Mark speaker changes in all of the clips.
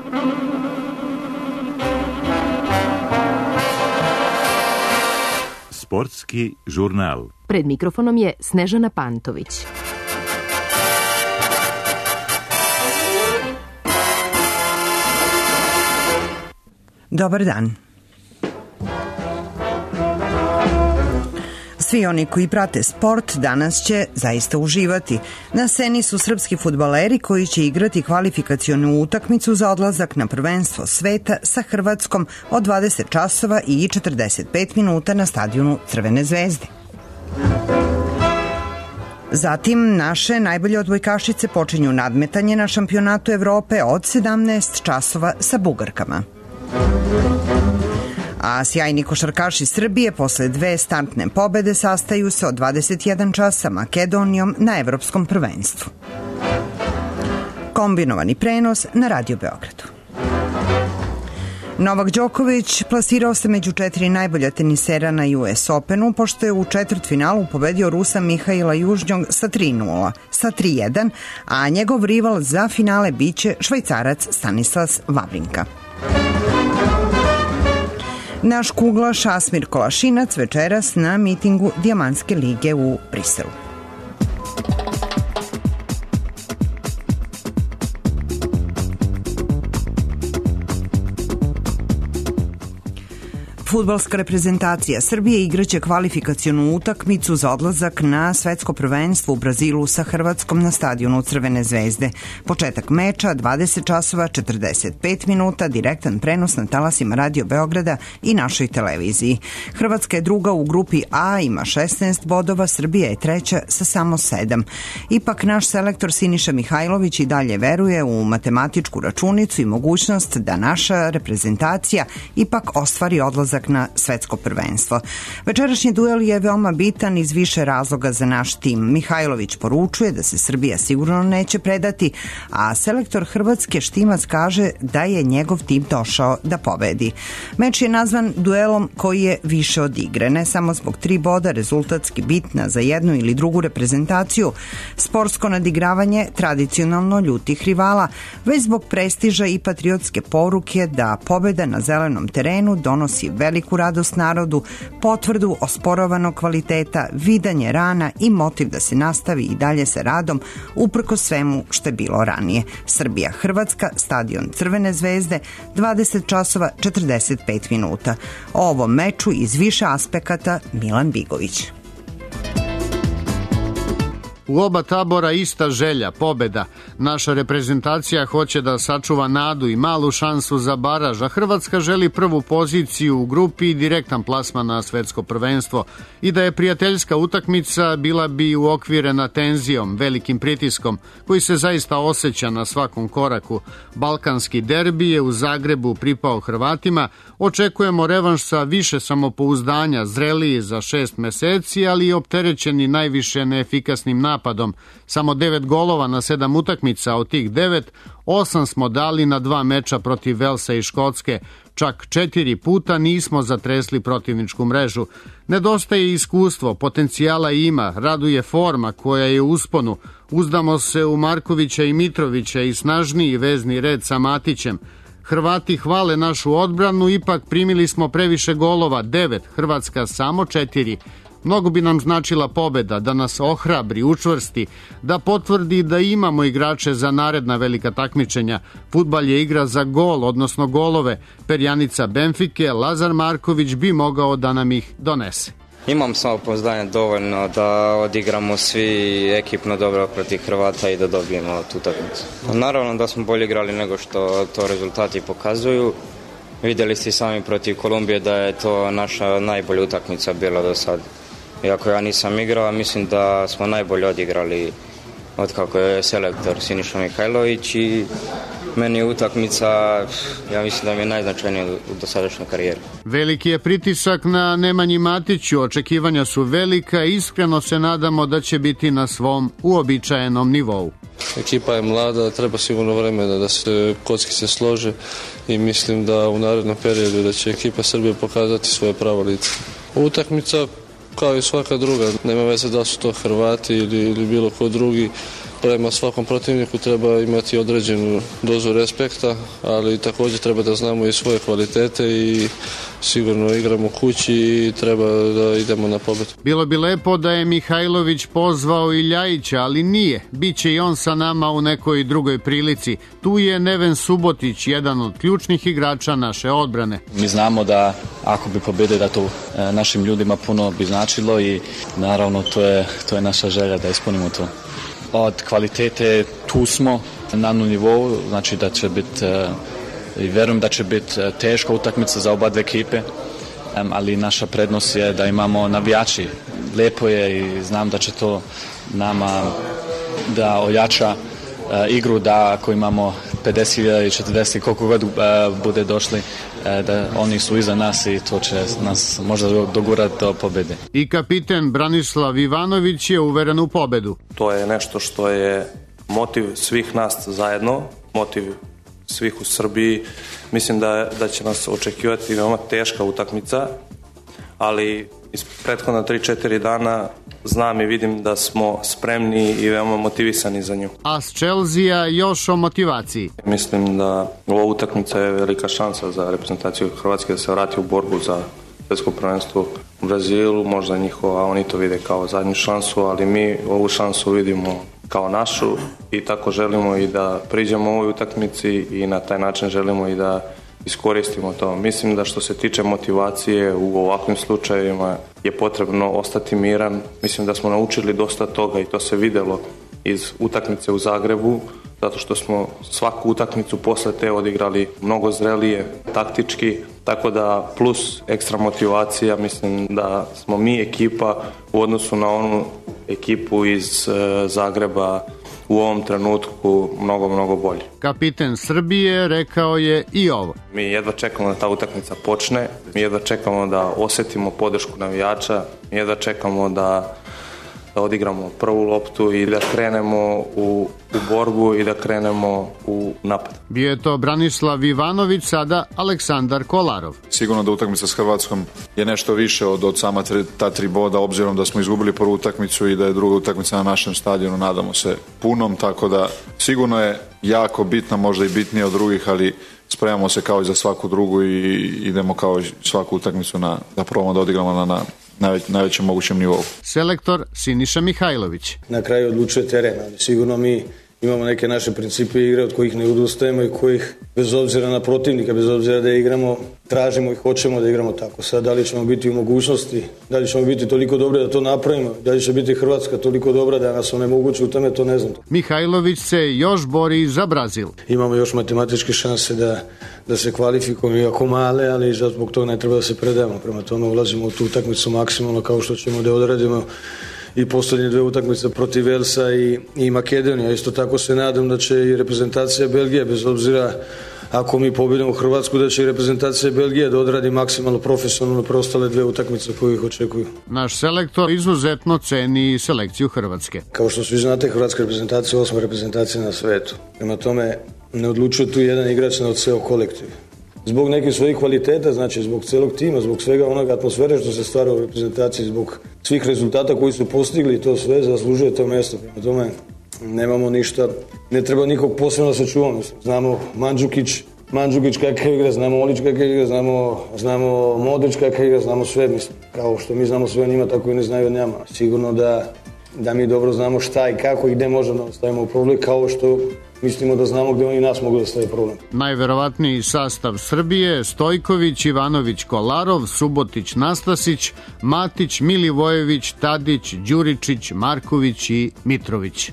Speaker 1: Sportski žurnal.
Speaker 2: Pred mikrofonom je Snežana Pantović.
Speaker 3: Dobar dan. Svi oni koji prate sport danas će zaista uživati. Na sceni su srpski fudbaleri koji će igrati kvalifikacionu utakmicu za odlazak na prvenstvo sveta sa Hrvatskom od 20 časova i 45 minuta na stadionu Crvene zvezde. Zatim naše najbolje odbojkašice počinju nadmetanje na šampionatu Evrope od 17 časova sa Bugarkama. A sjajni košarkaši Srbije posle 2 startne pobede sastaju se od 21 časa sa Makedonijom na Evropskom prvenstvu. Kombinovani prenos na Radio Beogradu. Novak Đoković plasirao se među 4 najbolja tenisera na US Openu, pošto je u četvrtfinalu pobedio Rusa Mihaila Južnjog sa 3-0, sa 3-1, a njegov rival za finale biće Švajcarac Stanislas Wawrinka. Naš kuglaš Asmir Kolašinac večeras na mitingu Dijamantske lige u Briselu. Fudbalska reprezentacija Srbije igraće kvalifikacionu utakmicu za odlazak na svetsko prvenstvo u Brazilu sa Hrvatskom na stadionu Crvene zvezde. Početak meča 20 časova 45 minuta, direktan prenos na talasima Radio Beograda i našoj televiziji. Hrvatska je druga u grupi A, ima 16 bodova, Srbija je treća sa samo 7. Ipak naš selektor Siniša Mihajlović i dalje veruje u matematičku računicu i mogućnost da naša reprezentacija ipak ostvari odlazak na svetsko prvenstvo. Večerašnji duel je veoma bitan iz više razloga za naš tim. Mihajlović poručuje da se Srbija sigurno neće predati, a selektor Hrvatske Štimac kaže da je njegov tim došao da pobedi. Meč je nazvan duelom koji je više od igre, ne samo zbog 3 boda rezultatski bitna za jednu ili drugu reprezentaciju, sportsko nadigravanje tradicionalno ljutih rivala, već zbog prestiža i patriotske poruke da pobeda na zelenom terenu donosi veliku radost narodu, potvrdu osporavanog kvaliteta, vidanje rana i motiv da se nastavi i dalje sa radom uprkos svemu što je bilo ranije. Srbija Hrvatska, stadion Crvene zvezde, 20 časova 45 minuta. O ovom meču iz više aspekata Milan Bigović.
Speaker 4: U oba tabora ista želja, pobeda. Naša reprezentacija hoće da sačuva nadu i malu šansu za baraž, a Hrvatska želi prvu poziciju u grupi i direktan plasman na svetsko prvenstvo. I da je prijateljska utakmica, bila bi uokvirena tenzijom, velikim pritiskom, koji se zaista osjeća na svakom koraku. Balkanski derbi je u Zagrebu pripao Hrvatima, očekujemo revanš sa više samopouzdanja, zreliji za 6 meseci, ali i opterećeni najviše neefikasnim napadom. Samo 9 golova na 7 utakmica, od tih 9, 8 smo dali na 2 meča protiv Velsa i Škotske. Čak 4 puta nismo zatresli protivničku mrežu. Nedostaje iskustvo, potencijala ima, raduje forma koja je u usponu. Uzdamo se u Markovića i Mitrovića i snažniji vezni red sa Matićem. Hrvati hvale našu odbranu, ipak primili smo previše golova, 9, Hrvatska samo 4. Mnogo bi nam značila pobeda, da nas ohrabri, učvrsti, da potvrdi da imamo igrače za naredna velika takmičenja. Fudbal je igra za gol, odnosno golove. Perjanica Benfike, Lazar Marković bi mogao da nam ih donese.
Speaker 5: Imam samopouzdanje dovoljno da odigramo svi ekipno dobro protiv Hrvata i da dobijemo tu utakmicu. Naravno da smo bolje igrali nego što to rezultati pokazuju. Vidjeli ste sami protiv Kolumbije da je to naša najbolja utakmica bila do sada. Iako ja nisam igrao, mislim da smo najbolje odigrali od kako je selektor Siniša Mihajlović i meni je utakmica, ja mislim da mi je najznačajnija u dosadašnjoj karijeri.
Speaker 4: Veliki je pritisak na Nemanji Matiću, očekivanja su velika i iskreno se nadamo da će biti na svom uobičajenom nivou.
Speaker 6: Ekipa je mlada, treba sigurno vremena da se kockice slože i mislim da u narednom periodu da će ekipa Srbije pokazati svoje pravo lice. Utakmica kao i svaka druga, nema veze da su to Hrvati ili bilo ko drugi, prema svakom protivniku treba imati određenu dozu respekta, ali također treba da znamo i svoje kvalitete i sigurno igramo kući i treba da idemo na pobedu.
Speaker 4: Bilo bi lepo da je Mihajlović pozvao i Ljajića, ali nije. Biće i on sa nama u nekoj drugoj prilici. Tu je Neven Subotić, jedan od ključnih igrača naše odbrane.
Speaker 7: Mi znamo da ako bi pobedili da to našim ljudima puno bi značilo i naravno to je naša želja da ispunimo to. Od kvalitete tu smo na nivou, znači da će biti i verujem da će biti teška utakmica za oba dve ekipe, ali naša prednost je da imamo navijači. Lepo je i znam da će to nama da ojača igru, da ako imamo 50 i 40 koliko god bude došli, da oni su iza nas i to će nas možda dogurati do pobede.
Speaker 4: I kapiten Branislav Ivanović je uveren u pobedu.
Speaker 8: To je nešto što je motiv svih nas zajedno, motiv svih u Srbiji. Mislim da će nas očekivati veoma teška utakmica, ali iz prethodna 3-4 dana znam i vidim da smo spremni i veoma motivisani za nju.
Speaker 4: A s Chelsea još o motivaciji.
Speaker 8: Mislim da ova utakmica je velika šansa za reprezentaciju Hrvatske da se vrati u borbu za svjetsko prvenstvo u Brazilu, možda njihova, oni to vide kao zadnju šansu, ali mi ovu šansu vidimo kao našu i tako želimo i da priđemo ovoj utakmici i na taj način želimo i da iskoristimo to. Mislim da što se tiče motivacije u ovakvim slučajevima je potrebno ostati miran. Mislim da smo naučili dosta toga i to se videlo iz utakmice u Zagrebu, zato što smo svaku utakmicu posle te odigrali mnogo zrelije, taktički, tako da plus ekstra motivacija, mislim da smo mi ekipa u odnosu na onu ekipu iz Zagreba u ovom trenutku mnogo bolji.
Speaker 4: Kapiten Srbije rekao je i ovo.
Speaker 8: Mi jedva čekamo da ta utakmica počne, mi jedva čekamo da osjetimo podršku navijača, mi jedva čekamo da odigramo prvu loptu i da krenemo u borbu i da krenemo u napad.
Speaker 4: Bio je to Branislav Ivanović, sada Aleksandar Kolarov.
Speaker 9: Sigurno da utakmica s Hrvatskom je nešto više od sama ta 3 boda, obzirom da smo izgubili prvu utakmicu i da je druga utakmica na našem stadionu, nadamo se punom, tako da sigurno je jako bitna, možda i bitnija od drugih, ali spremamo se kao i za svaku drugu i idemo kao i svaku utakmicu da probamo da odigramo na najvećem mogućem nivou.
Speaker 4: Selektor Siniša Mihajlović.
Speaker 10: Na kraju odlučuje teren, ali sigurno mi imamo neke naše principe igre od kojih ne odustajemo i kojih bez obzira na protivnika, bez obzira da igramo, tražimo i hoćemo da igramo tako. Sad, da li ćemo biti u mogućnosti, da li ćemo biti toliko dobri da to napravimo, da li će biti Hrvatska toliko dobra da nas onemogući u tome, to ne znam.
Speaker 4: Mihajlović se još bori za Brazil.
Speaker 10: Imamo još matematičke šanse da se kvalifikujemo, iako male, ali zbog toga ne treba da se predajemo. Prema tome ulazimo u tu utakmicu maksimalno kao što ćemo da odradimo i posljednje 2 utakmice protiv Velsa i Makedonija. Isto tako se nadam da će i reprezentacija Belgije, bez obzira ako mi pobedimo Hrvatsku, da će i reprezentacija Belgije da odradi maksimalno profesionalno preostale 2 utakmice koje ih očekuju.
Speaker 4: Naš selektor izuzetno ceni selekciju Hrvatske.
Speaker 10: Kao što svi znate, hrvatska reprezentacija je 8. reprezentacija na svetu. Prema tome ne odlučuje tu jedan igrač na ceo kolektiv. Zbog nekih svojih kvaliteta, znači zbog celog tima, zbog svega onoga atmosfere što se stvara u reprezentaciji, zbog svih rezultata koji su postigli i to sve zaslužuje to mjesto. Prema tome nemamo ništa, ne treba nikog posebno da se čuvamo. Znamo Mandžukić kakav igra, znamo Olić kakav igra, znamo Modrić kakav igra, znamo sve, mislim. Kao što mi znamo sve o njima, tako i ne znaju o njama. Sigurno da mi dobro znamo šta i kako i gde možemo da stavimo problem, kao što mislimo da znamo gde oni nas mogu da stavi problem.
Speaker 4: Najverovatniji sastav Srbije: Stojković, Ivanović, Kolarov, Subotić, Nastasić, Matić, Milivojević, Tadić, Đuričić, Marković i Mitrović.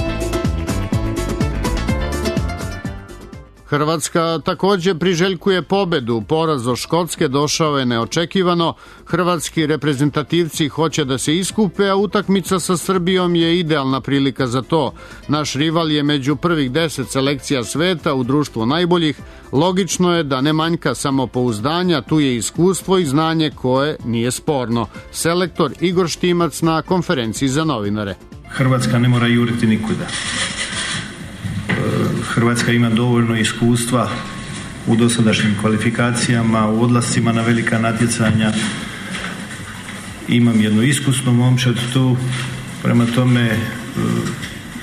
Speaker 4: Hrvatska također priželjkuje pobedu. Poraz od Škotske došao je neočekivano. Hrvatski reprezentativci hoće da se iskupe, a utakmica sa Srbijom je idealna prilika za to. Naš rival je među prvih 10 selekcija sveta u društvu najboljih. Logično je da ne manjka samopouzdanja, tu je iskustvo i znanje koje nije sporno. Selektor Igor Štimac na konferenciji za novinare.
Speaker 11: Hrvatska ne mora juriti nikuda. Hrvatska ima dovoljno iskustva u dosadašnjim kvalifikacijama, u odlascima na velika natjecanja. Imam jednu iskusnu momčad tu, prema tome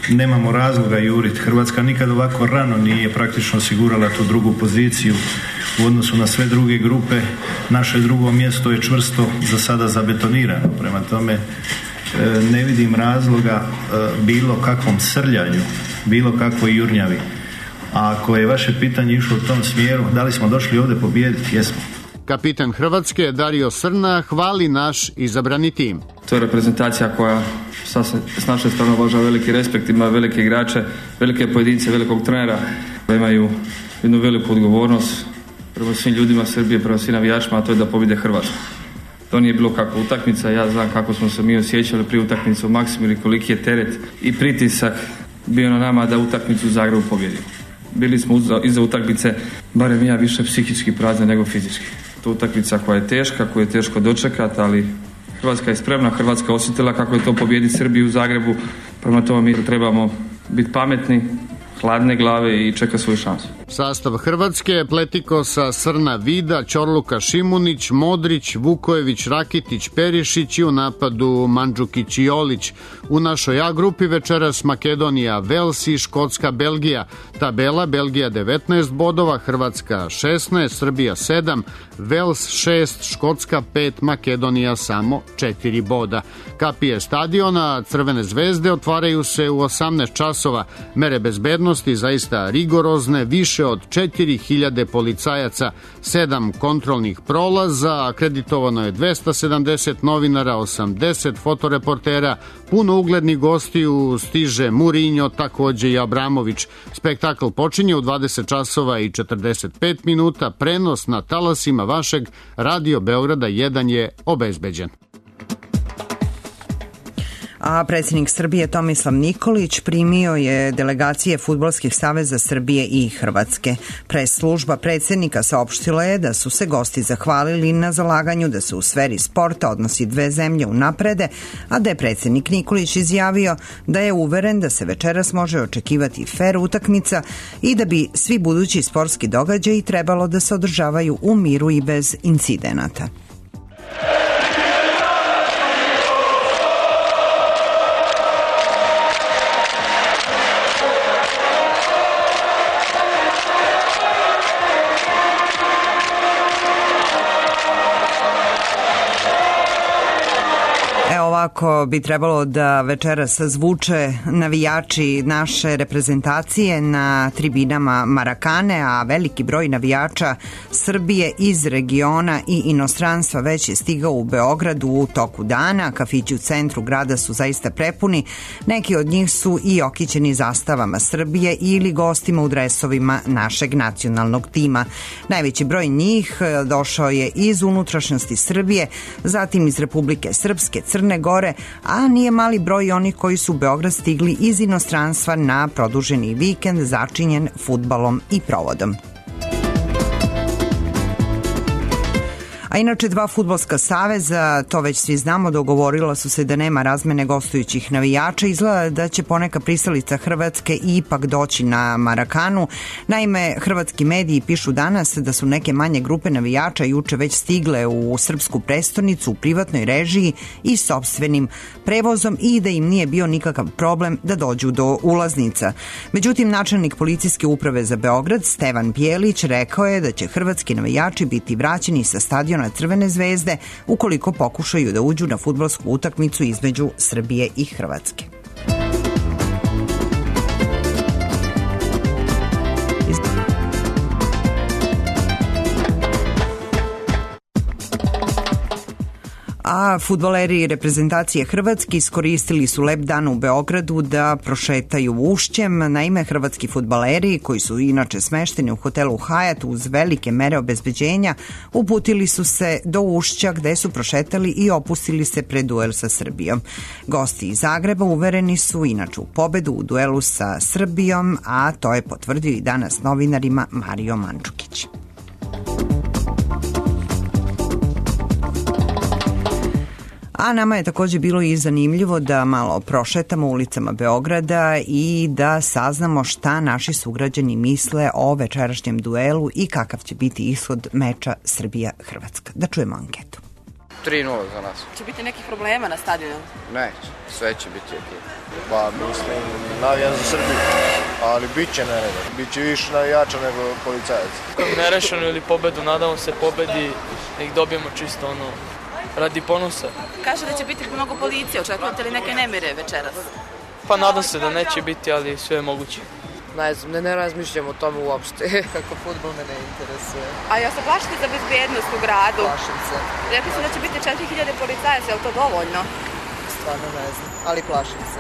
Speaker 11: nemamo razloga juriti. Hrvatska nikad ovako rano nije praktično osigurala tu drugu poziciju u odnosu na sve druge grupe. Naše drugo mjesto je čvrsto za sada zabetonirano. Prema tome ne vidim razloga bilo kakvom srljanju, bilo kakvoj jurnjavi. A ako je vaše pitanje išlo u tom smjeru, da li smo došli ovdje pobijediti? Jesmo.
Speaker 4: Kapitan Hrvatske Dario Srna hvali naš izabrani tim.
Speaker 12: To je reprezentacija koja s naše strane obožava veliki respekt, ima velike igrače, velike pojedince, velikog trenera, imaju jednu veliku odgovornost prema svim ljudima Srbije, prema svim navijačima, a to je da pobjede Hrvatsku. To nije bilo kakva utakmica, ja znam kako smo se mi osjećali prije utakmice u Maksimiru i koliki je teret i pritisak bio na nama da utakmicu u Zagrebu pobjedimo. Bili smo iza utakmice, barem ja, više psihički prazni nego fizički. To je utakmica koja je teška, koju je teško dočekati, ali Hrvatska je spremna, Hrvatska osjetila kako je to pobijediti Srbiju u Zagrebu. Prema tome mi trebamo biti pametni, hladne glave i čeka svoju šansu.
Speaker 4: Sastav Hrvatske: Pletikosa, Srna, Vida, Ćorluka, Šimunić, Modrić, Vukojević, Rakitić, Perišić i u napadu Mandžukić i Olić. U našoj A grupi večeras Makedonija, Vels i Škotska, Belgija. Tabela: Belgija 19 bodova, Hrvatska 16, Srbija 7, Vels 6, Škotska 5, Makedonija samo 4 boda. Kapije stadiona Crvene zvezde otvaraju se u 18 časova. Mere bezbednosti zaista rigorozne, više od 4000 policajaca, 7 kontrolnih prolaza, akreditovano je 270 novinara, 80 fotoreportera, puno uglednih gostiju, stiže Mourinho, takođe i Abramović. Spektakl počinje u 20 časova i 45 minuta, prenos na talasima vašeg Radio Beograda 1 je obezbeđen.
Speaker 3: A predsjednik Srbije Tomislav Nikolić primio je delegacije fudbalskih saveza Srbije i Hrvatske. Pres služba predsjednika saopštila je da su se gosti zahvalili na zalaganju da se u sferi sporta odnosi dve zemlje unaprede, a da je predsjednik Nikolić izjavio da je uveren da se večeras može očekivati fer utakmica i da bi svi budući sportski događaji trebalo da se održavaju u miru i bez incidenata. Ovako bi trebalo da večeras zvuče navijači naše reprezentacije na tribinama Marakane, a veliki broj navijača Srbije iz regiona i inostranstva već je stigao u Beogradu u toku dana. Kafići u centru grada su zaista prepuni. Neki od njih su i okićeni zastavama Srbije ili gostima u dresovima našeg nacionalnog tima. Najveći broj njih došao je iz unutrašnjosti Srbije, zatim iz Republike Srpske, Crne Gore, a nije mali broj onih koji su u Beograd stigli iz inostranstva na produženi vikend začinjen fudbalom i provodom. A inače dva fudbalska saveza, to već svi znamo, dogovorila su se da nema razmene gostujućih navijača. Izgleda da će poneka pristalica Hrvatske ipak doći na Marakanu. Naime, hrvatski mediji pišu danas da su neke manje grupe navijača juče već stigle u srpsku prestonicu u privatnoj režiji i sopstvenim prevozom i da im nije bio nikakav problem da dođu do ulaznica. Međutim, načelnik policijske uprave za Beograd, Stevan Bjelić, rekao je da će hrvatski navijači biti vraćeni sa stadiona Crvene zvezde ukoliko pokušaju da uđu na fudbalsku utakmicu između Srbije i Hrvatske. A fudbaleri reprezentacije Hrvatske iskoristili su lep dan u Beogradu da prošetaju Ušćem. Naime, hrvatski fudbaleri, koji su inače smešteni u hotelu Hyatt uz velike mere obezbeđenja, uputili su se do Ušća gde su prošetali i opustili se pred duel sa Srbijom. Gosti iz Zagreba uvereni su inače u pobedu u duelu sa Srbijom, a to je potvrdio i danas novinarima Mario Mandžukić. A nama je također bilo i zanimljivo da malo prošetamo ulicama Beograda i da saznamo šta naši sugrađani misle o večerašnjem duelu i kakav će biti ishod meča Srbija-Hrvatska. Da čujemo anketu.
Speaker 13: 3-0 za nas.
Speaker 14: Će biti nekih problema na stadionu?
Speaker 13: Neće, sve će biti okej. Pa mislim, navijam za Srbiju, ali bit će nereda. Biće više navijača nego policajac.
Speaker 15: Nerešeno ili pobedu, nadamo se pobedi, da ih dobijemo čisto radi ponosa.
Speaker 14: Kaže da će biti mnogo policije, očekujete li neke nemire večeras?
Speaker 15: Pa nadam se da neće biti, ali sve je moguće.
Speaker 13: Ne razmišljam o tome uopšte. Kako fudbal me ne interesuje.
Speaker 14: A ja se plašite za bezbednost u gradu?
Speaker 13: Plašim se.
Speaker 14: Rekli su da će biti 4000 policajaca, je li to dovoljno?
Speaker 13: Stvarno ne znam, ali plašim se.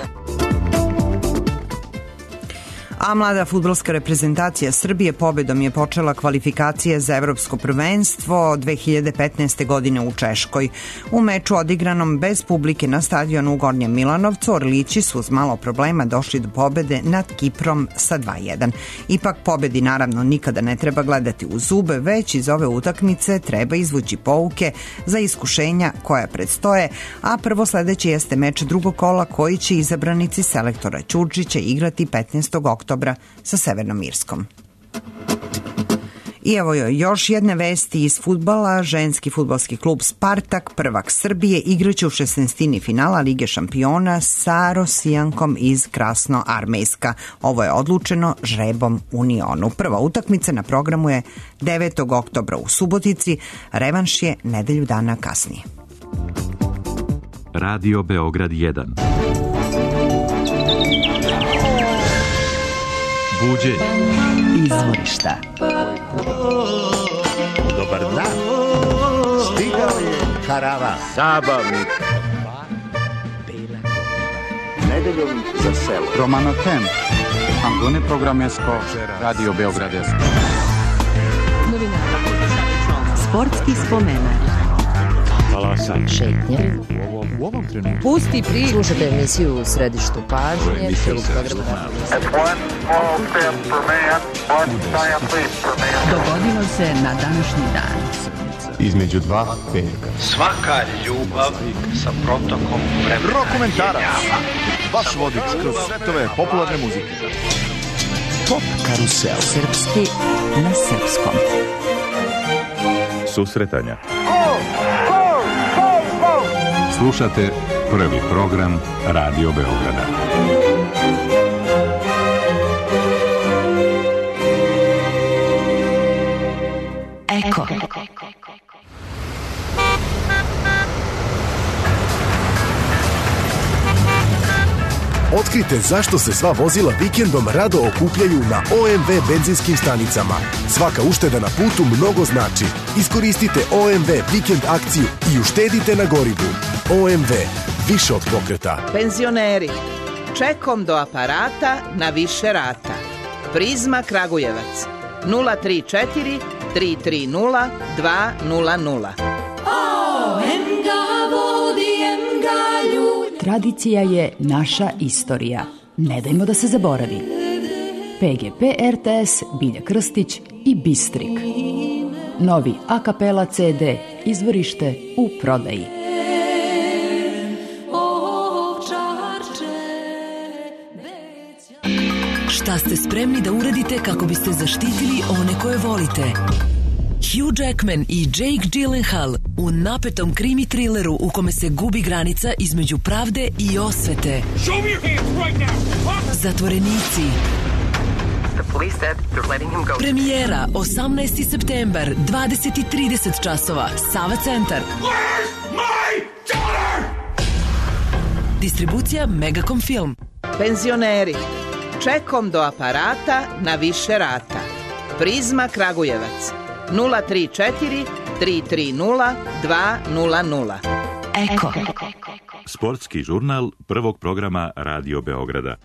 Speaker 3: A mlada fudbalska reprezentacija Srbije pobedom je počela kvalifikacije za evropsko prvenstvo 2015. godine u Češkoj. U meču odigranom bez publike na stadionu u Gornjem Milanovcu, Orlići su uz malo problema došli do pobede nad Kiprom sa 2:1. Ipak pobedi naravno nikada ne treba gledati u zube, već iz ove utakmice treba izvući pouke za iskušenja koja predstoje, a prvo sledeći jeste meč drugog kola koji će izabranici selektora Ćurčića igrati 15. oktobra sa Severnom Irskom. I evo još jedne vesti iz fudbala. Ženski fudbalski klub Spartak, prvak Srbije, igraće u 16. finala Lige šampiona sa Rosijankom iz Krasnoarmejska. Ovo je odlučeno žrebom Unionu. Prva utakmica na programu je 9. oktobra u Subotici, revanš je nedelju dana kasnije.
Speaker 1: Radio Beograd 1. Buđenje.
Speaker 2: Izvorišta.
Speaker 16: Dobar dan. Stigao je karavan. Zabavnik. Nedeljom za selo.
Speaker 17: Romano Tem. Antone Programesko. Radio Beograd 1.
Speaker 2: Sportski spomenak. Šetnje.
Speaker 16: U ovom trenutku.
Speaker 2: Pusti priču. Slušajte emisiju u središtu pažnje. Dogodilo se na današnji dan.
Speaker 16: Između dva petka.
Speaker 18: Svaka ljubav sa protokom vremena.
Speaker 16: Rokomentarac. Vaš vodič kroz svetove popularne muzike. Pop karusel.
Speaker 2: Srpski na srpskom.
Speaker 1: Susretanja.
Speaker 19: Slušate prvi program Radio Beograda.
Speaker 2: Eko.
Speaker 20: Otkrite zašto se sva vozila vikendom rado okupljaju na OMV benzinskim stanicama. Svaka ušteda na putu mnogo znači. Iskoristite OMV vikend akciju i uštedite na gorivu. OMV, više od pokreta.
Speaker 21: Penzioneri, čekom do aparata na više rata. Prizma Kragujevac, 034 330 200.
Speaker 22: Tradicija je naša istorija. Ne dajmo da se zaboravi. PGP RTS, Bilja Krstić i Bistrik. Novi a kapela CD, izvorište u prodaji.
Speaker 23: Šta ste spremni da uradite kako biste zaštitili one koje volite? Hugh Jackman i Jake Gyllenhaal u napetom krimi trileru u kome se gubi granica između pravde i osvete. Zatvorenici. Premijera 18. septembar, 20:30 časova, Sava centar. Distribucija Megacom Film.
Speaker 21: Penzioneri, čekom do aparata na više rata. Prizma Kragujevac, 034 330 200.
Speaker 2: Eko.
Speaker 1: Sportski žurnal prvog programa Radio Beograda.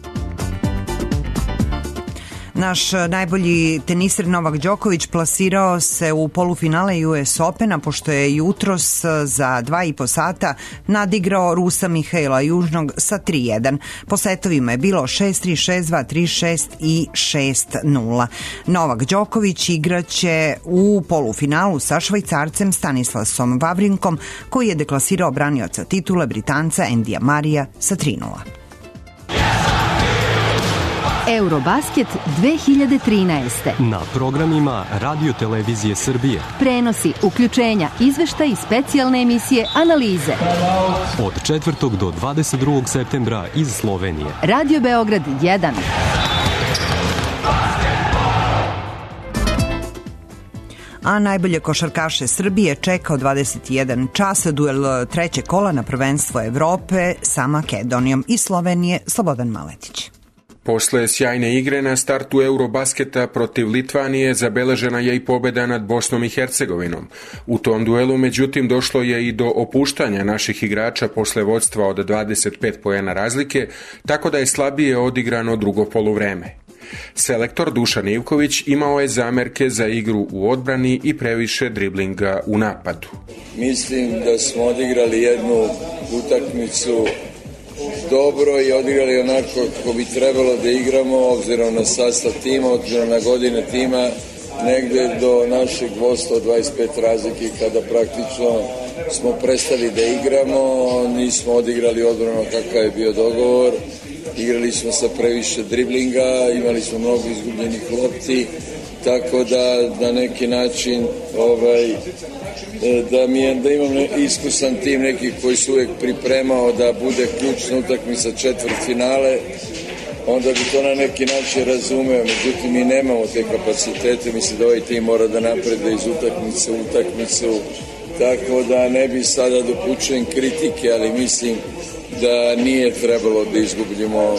Speaker 3: Naš najbolji teniser Novak Đoković plasirao se u polufinale US Opena, pošto je jutros za 2,5 sata nadigrao Rusa Mihaila Južnog sa 3:1. Po setovima je bilo 6-3, 6-2, 3-6 i 6-0. Novak Đoković igraće u polufinalu sa Švajcarcem Stanislasom Vavrinkom, koji je deklasirao branioca titule Britanca Endija Marija sa 3:0.
Speaker 5: Eurobasket 2013.
Speaker 6: Na programima Radio Televizije Srbije.
Speaker 5: Prenosi, uključenja, izveštaj i specijalne emisije, analize.
Speaker 6: Od 4. do 22. septembra iz Slovenije.
Speaker 5: Radio Beograd 1.
Speaker 3: A najbolje košarkaše Srbije čeka od 21 časa duel trećeg kola na prvenstvo Evrope sa Makedonijom i Slovenije. Slobodan Maletić.
Speaker 7: Posle sjajne igre na startu Eurobasketa protiv Litvanije zabeležena je i pobjeda nad Bosnom i Hercegovinom. U tom duelu, međutim, došlo je i do opuštanja naših igrača posle vodstva od 25 poena razlike, tako da je slabije odigrano drugo poluvreme. Selektor Dušan Ivković imao je zamerke za igru u odbrani i previše driblinga u napadu.
Speaker 24: Mislim da smo odigrali jednu utakmicu dobro i odigrali onako kako bi trebalo da igramo, obzirom na sastav tima, obzirom na godine tima, negde do našeg vodstva 25 razlike, kada praktično smo prestali da igramo, nismo odigrali odbrano kakav je bio dogovor, igrali smo sa previše driblinga, imali smo mnogo izgubljenih lopti, tako da na neki način da imam iskusan tim neki koji su uvijek pripremao da bude ključna utakmica četvrtfinale, onda bi to na neki način razumeo. Međutim, mi nemamo te kapacitete, mislim da ovaj tim mora da napreduje iz utakmice u utakmicu, tako da ne bi sada dopučujem kritike, ali mislim da nije trebalo da izgubljamo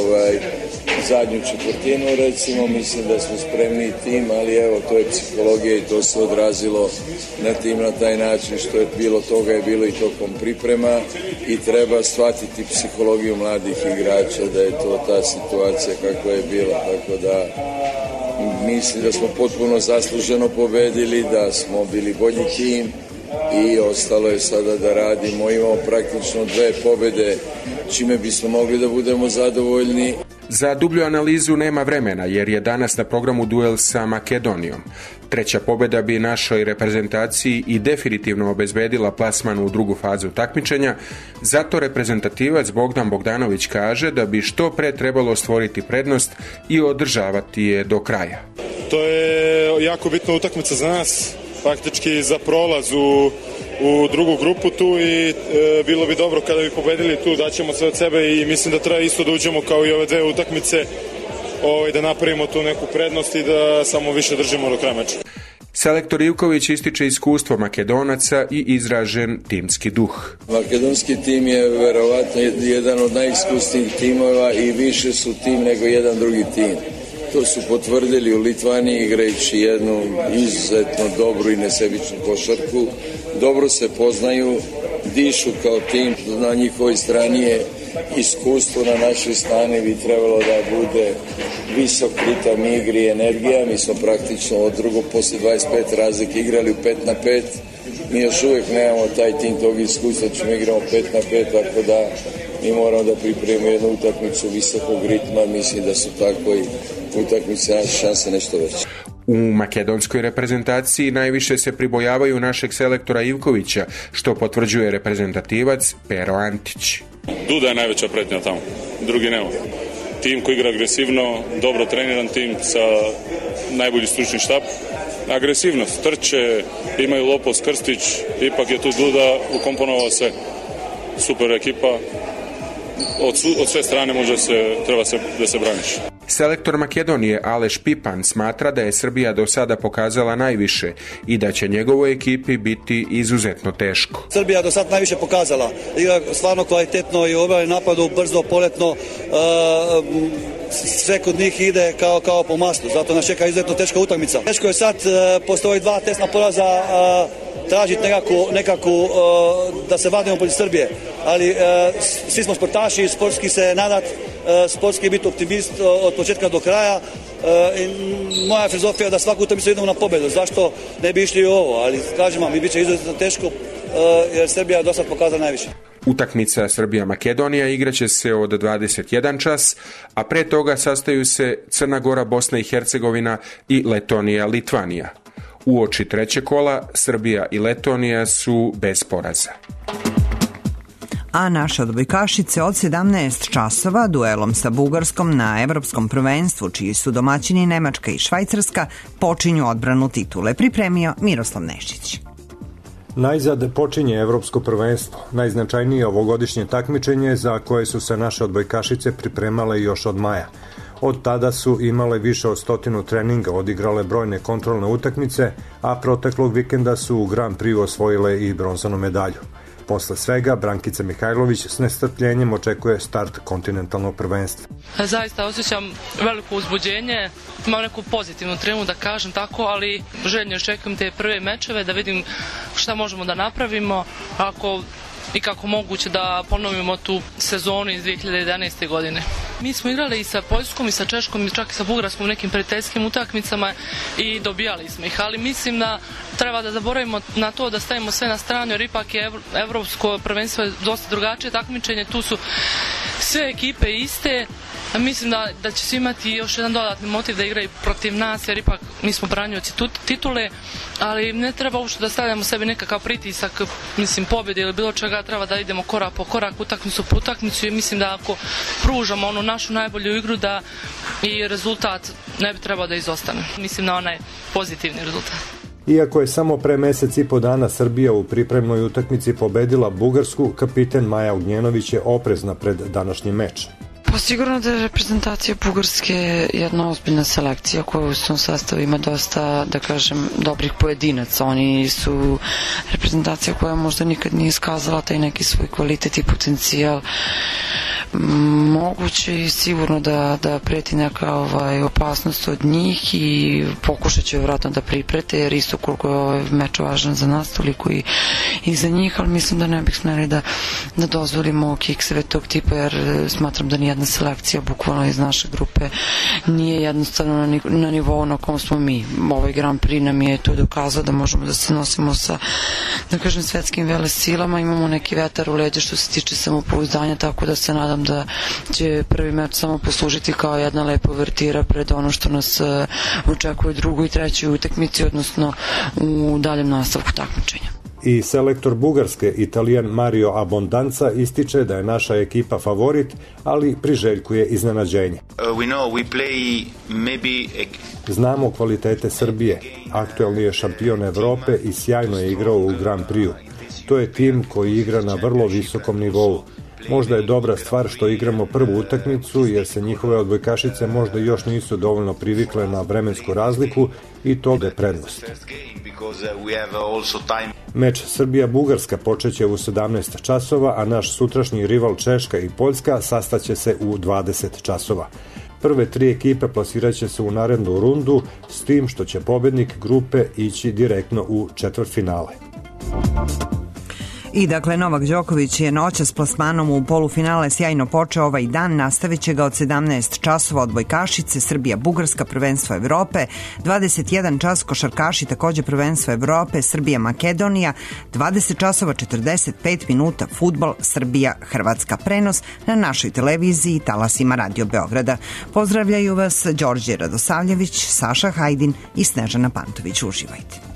Speaker 24: zadnju četvrtinu, recimo, mislim da smo spremni tim, ali evo, to je psihologija i to se odrazilo na tim na taj način, što je bilo toga je bilo i tokom priprema i treba shvatiti psihologiju mladih igrača da je to ta situacija kakva je bila, tako da mislim da smo potpuno zasluženo pobedili, da smo bili bolji tim i ostalo je sada da radimo. Imamo praktično 2 pobede, čime bismo mogli da budemo zadovoljni.
Speaker 7: Za dublju analizu nema vremena, jer je danas na programu duel sa Makedonijom. Treća pobjeda bi našoj reprezentaciji i definitivno obezbedila plasman u drugu fazu takmičenja, zato reprezentativac Bogdan Bogdanović kaže da bi što pre trebalo stvoriti prednost i održavati je do kraja.
Speaker 25: To je jako bitna utakmica za nas, faktički za prolaz u drugu grupu tu i bilo bi dobro kada bi pobedili tu, daćemo sve od sebe i mislim da treba isto da uđemo kao i ove 2 utakmice, da napravimo tu neku prednost i da samo više držimo do kraja meča.
Speaker 7: Selektor Ivković ističe iskustvo Makedonaca i izražen timski duh.
Speaker 24: Makedonski tim je verovatno jedan od najiskusnijih timova i više su tim nego jedan drugi tim. To su potvrdili u Litvaniji igrajući jednu izuzetno dobru i nesebičnu košarku. Dobro se poznaju, dišu kao tim, na njihovoj strani je iskustvo, na našoj strani bi trebalo da bude visok ritam igri i energija. Mi smo praktično od drugog posle 25 razlike igrali u 5-5. Mi još uvijek nemamo taj tim tog iskustva, ćemo igramo 5-5, tako da mi moramo da pripremimo jednu utakmicu visokog ritma, mislim da su tako i utakmice naše šanse nešto veće.
Speaker 7: U makedonskoj reprezentaciji najviše se pribojavaju našeg selektora Ivkovića, što potvrđuje reprezentativac Pero Antić.
Speaker 26: Duda je najveća pretnja tamo, drugi nema. Tim koji igra agresivno, dobro treniran tim sa najbolji stručni štab. Agresivnost, trče, imaju Lopos, Krstić, ipak je tu Duda, ukomponovao se, super ekipa. Od sve strane treba da se braniš.
Speaker 7: Selektor Makedonije Aleš Pipan smatra da je Srbija do sada pokazala najviše i da će njegovoj ekipi biti izuzetno teško.
Speaker 27: Srbija do sada najviše pokazala. Igra stvarno kvalitetno i u obrani napadu, brzo, poletno, sve kod njih ide kao po maslu. Zato nas čeka izuzetno teška utakmica. Teško je sad, posle ovih 2 testna poraza, tražiti nekako da se vadimo protiv Srbije. Ali svi smo sportaši, sportski se nadat, sportski biti optimist od početka do kraja. Moja filozofija je da svaku utakmicu idemo na pobedu. Zašto ne bi išli u ovo? Ali kažem vam, mi bit će izuzetno teško jer Srbija do sad pokazala najviše.
Speaker 7: Utakmica Srbija-Makedonija igraće se od 21 čas, a pre toga sastaju se Crna Gora, Bosna i Hercegovina i Letonija-Litvanija. Uoči trećeg kola Srbija i Letonija su bez poraza.
Speaker 3: A naše odbojkašice od 17 časova duelom sa Bugarskom na Evropskom prvenstvu, čiji su domaćini Nemačka i Švajcarska, počinju odbranu titule. Pripremio Miroslav Nešić.
Speaker 4: Najzad počinje Evropsko prvenstvo, najznačajnije ovogodišnje takmičenje za koje su se naše odbojkašice pripremale još od maja. Od tada su imale više od 100 treninga, odigrale brojne kontrolne utakmice, a proteklog vikenda su u Grand Prix osvojile i bronzanu medalju. Posle svega, Brankica Mihajlović s nestrpljenjem očekuje start kontinentalnog prvenstva.
Speaker 8: Zaista osjećam veliko uzbuđenje, imam neku pozitivnu tremu da kažem tako, ali željno očekujem te prve mečeve da vidim šta možemo da napravimo, i kako moguće da ponovimo tu sezonu iz 2011. godine. Mi smo igrali i sa Poljskom i sa Češkom i čak i sa Bugarskom u nekim prijateljskim utakmicama i dobijali smo ih, ali mislim da treba da zaboravimo na to, da stavimo sve na stranu, jer ipak je evropsko prvenstvo dosta drugačije takmičenje, tu su sve ekipe iste. Mislim da će svi imati još jedan dodatni motiv da igraju protiv nas, jer ipak mi smo branioci titule, ali ne treba uopšte da stavljamo sebi nekakav pritisak, pobjede ili bilo čega, treba da idemo korak po korak, utakmicu po utakmicu, i mislim da ako pružamo onu našu najbolju igru, da i rezultat ne bi trebao da izostane. Mislim na onaj pozitivni rezultat.
Speaker 4: Iako je samo pre mesec i po dana Srbija u pripremnoj utakmici pobedila Bugarsku, kapiten Maja Ognjenović je oprezna pred današnji meč.
Speaker 9: Pa sigurno da je reprezentacija Bugarske jedna ozbiljna selekcija koja u svom sastavu ima dosta, da kažem, dobrih pojedinaca. Oni su reprezentacija koja možda nikad nije iskazala taj neki svoj kvalitet i potencijal. Moguće i sigurno da preti neka opasnost od njih i pokušat će vjerojatno da priprete, jer isto koliko je ovaj meč važan za nas, toliko i za njih, ali mislim da ne bih smeli da dozvolimo kikseve tog tipa, jer smatram da nijedna selekcija bukvalno iz naše grupe nije jednostavno na nivou na kom smo mi. Ovaj Grand Prix nam je to dokazao da možemo da se nosimo sa, da kažem, svetskim velesilama, imamo neki vetar u leđa što se tiče samopouzdanja, tako da se nadam da će prvi meč samo poslužiti kao jedna lepa uvertira pred ono što nas očekuje u drugoj i trećoj utakmici, odnosno u daljem nastavku takmičenja.
Speaker 4: I selektor Bugarske, Italijan Mario Abondanza, ističe da je naša ekipa favorit, ali priželjkuje iznenađenje. Znamo kvalitete Srbije. Aktuelni je šampion Evrope i sjajno je igrao u Grand Prix-u. To je tim koji igra na vrlo visokom nivou. Možda je dobra stvar što igramo prvu utakmicu, jer se njihove odbojkašice možda još nisu dovoljno privikle na vremensku razliku i toga je prednost. Meč Srbija-Bugarska počeće u 17 časova, a naš sutrašnji rival Češka i Poljska sastaće se u 20 časova. Prve 3 ekipe plasirat će se u narednu rundu, s tim što će pobednik grupe ići direktno u četvrtfinale.
Speaker 3: I dakle, Novak Đoković je noća s plasmanom u polufinale sjajno počeo ovaj dan, nastavit će ga od 17 časova odbojkašice, Srbija-Bugarska, prvenstvo Evrope, 21 čas košarkaši, takođe prvenstvo Evrope, Srbija-Makedonija, 20 časova 45 minuta fudbal, Srbija-Hrvatska, prenos na našoj televiziji talasima Radio Beograda. Pozdravljaju vas Đorđe Radosavljević, Saša Hajdin i Snežana Pantović. Uživajte.